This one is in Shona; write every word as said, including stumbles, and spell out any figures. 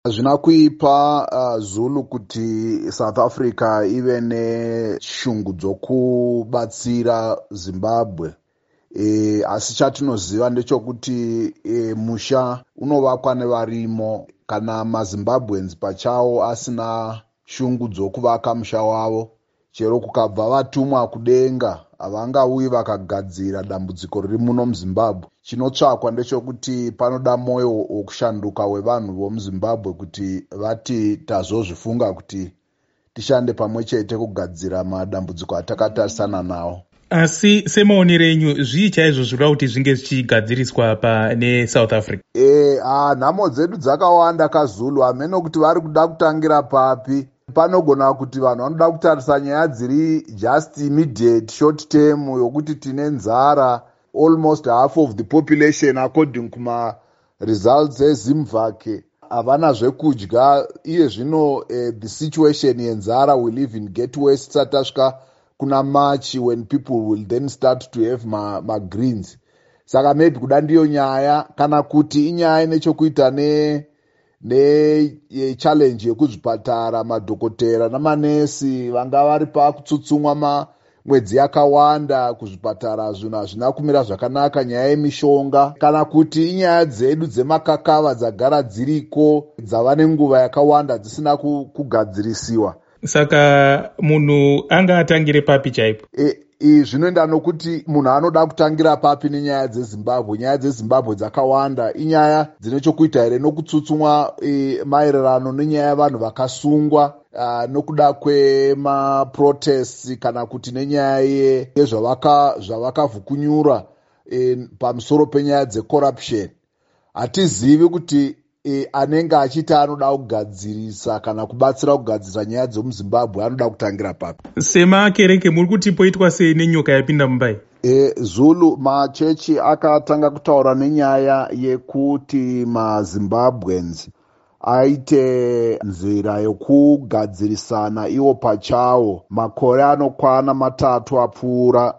Hazvina kuipa uh, Zulu kuti South Africa ive neshungu dzokubatsira Zimbabwe. E, asi chatinoziva ndechokuti e, musha unovakwa nevarimo. Kana maZimbabweans pachawo asina shungu dzokuvaka musha wavo, chero kukabva vatumwa kudenga havangauyi vakagadzira dambudziko riri muno muZimbabwe. Chinotsvakwa ndechekuti panoda mwoyo wokushanduka wevanhu vomuZimbabwe kuti vati tazozvifunga kuti tishande pamwe chete kugadzira madambudziko atakatarisana nawo. Asi semaonero enyu zvii chaizvo zvinoda kuti zvinge zvichigadziriswa pa neSouth Africa? E, ah, nhamo dzedu dzakawanda kaZulu, hameno kuti vari kuda kutangira papi. Panogona kuti vanhu vanoda kutarisa nyaya dziri just immediate short term yokuti tine nzara, almost half of the population according kuma results eZimvake havana zvekudya. Iye zvino eh, the situation yenzara will even get worse tisati tasvika kuna March when people will then start to have ma, ma greens. Saka maybe kuda ndiyo nyaya, kana kuti inyaya nechokuita ne ne challenge yekuzvipatara, madhokotera namanesi vanga vari pakutsutsumwa ma mwedzi yakawanda kuzvipatara, zvinhu hazvina kumira zvakanaka, nyaya yemishonga, kana kuti inyaya dzedu dzemakakava dzagara dziriko dzava nenguva yakawanda dzisina kugadzirisiwa. Saka munhu anga atangire papi chaipo? E, e, zvinoenda nokuti munhu anoda kutangira papi nenyaya dzeZimbabwe. Nyaya dzeZimbabwe dzakawanda, inyaya dzine chokuita here nokutsutsumwa e, maererano nenyaya yavanhu vakasungwa uh, nokuda kwemaprotests, kana kuti nenyaya yezvavakavhukunyura e, pamusoro penyaya dzecorruption. Hatizivi kuti E, anenge achiti anoda kugadzirisa kana kubatsira kugadzirisa nyaya dzemuZimbabwe anoda kutangira papi. Semakereke muri kuti poitwa sei nenyoka yapinda mumbai? E, Zulu machechi akatanga kutaura nenyaya yekuti maZimbabweans aite nzira yokugadzirisana iwo pachawo makore anokwana matatu apfuura